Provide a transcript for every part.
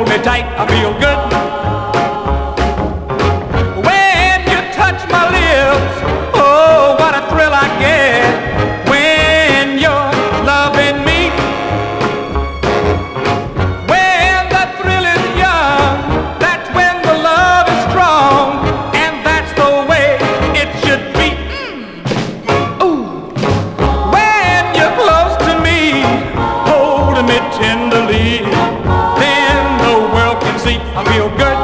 me tight, I feel good. When you touch my lips, oh, what a thrill I get. When you're loving me, when the thrill is young, that's when the love is strong, and that's the way it should be. Ooh. When you're close to me, holding me tenderly, then the world can see I feel good.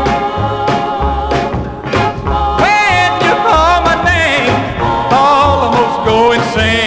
When you call my name, almost go insane.